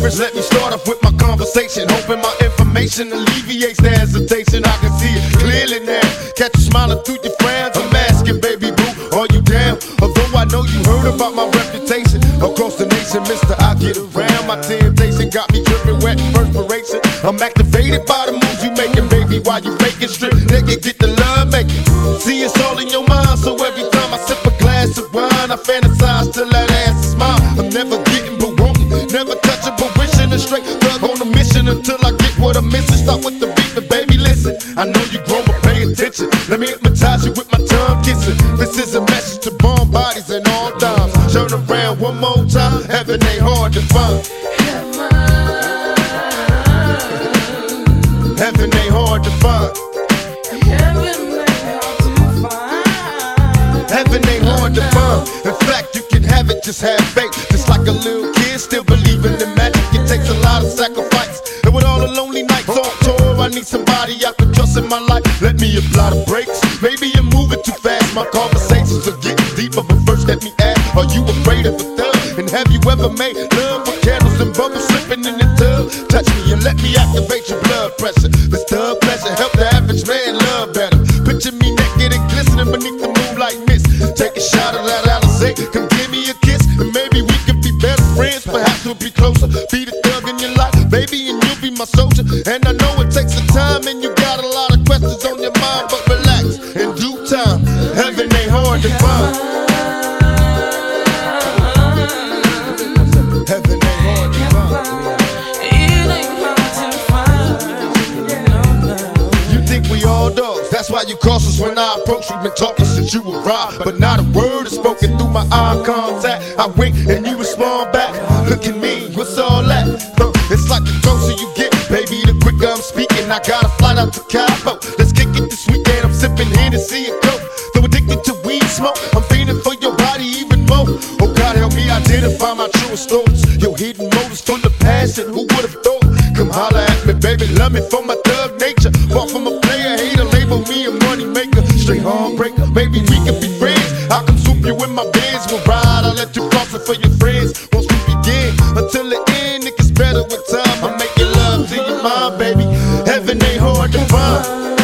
First let me start off with my conversation, hoping my information alleviates the hesitation. I can see it clearly now, catch you smiling through your frowns. I'm asking, baby boo, are you down? Although I know you heard about my reputation across the nation, mister, I get around. My temptation got me dripping wet perspiration. I'm activated by the moves you making, baby, while you faking strip. Nigga, get the love making. See, it's all in your mind, so every time I sip a glass of wine, I fantasize till that ass is mine. I'm never getting but wanting, never touching but wishing. A straight thug on a mission until I get what I'm missing. Start with the beat, but baby, listen, I know you grown, but pay attention. Let me hypnotize you with my tongue kissing. This is a message to bomb bodies and all dimes. Turn around one more time, heaven ain't hard to find. Heaven ain't hard to find. Heaven ain't hard to find. In fact, you can have it, just have faith. Just like a little kid, still believing in magic. It takes a lot of sacrifice. And with all the lonely nights on tour, I need somebody I can trust in my life. Let me apply the brakes. Maybe you're moving too fast. My conversations are getting deeper, but first let me ask, are you afraid of the thug? And have you ever made love with candles and bubbles slipping in the tub? Touch me and let me activate your blood pressure. This thug pleasure help the average man love better. Picture me naked and glistening beneath the moonlight mist. Take a shot of that Alizé, come give me a kiss, and maybe we could be best friends. Perhaps we'll be closer. Be the thug in your life, baby, and you'll be my soldier. And I know it takes some time, and you got a lot of questions on your mind, but relax, in due time, heaven ain't hard to find. Heaven ain't hard to find. You think we all dogs? That's why you cautious when I approach. We've been talking since you arrived, but not a word is spoken through my eye contact. I wink and you respond back. Look at me, what's all that? It's like the closer you get, baby, the quicker I'm speaking. I got a flight out to Cabo. Let's kick it this weekend. I'm sipping Hennessy and Coke. So addicted to weed smoke, I'm feeling for your body even more. Oh God, help me identify my truest thoughts. Your hidden motives full of passion. Who would've thought? Come holler at me, baby, love me for my thug nature. Far from a player, hater, label me a money maker. Straight heartbreaker, baby, we can be friends. I can swoop you in my Benz, we'll ride. I'll let you cross it for your friends. Once we begin, until the end, it gets better with time. I'm making love to your mind, baby. Heaven ain't hard to find.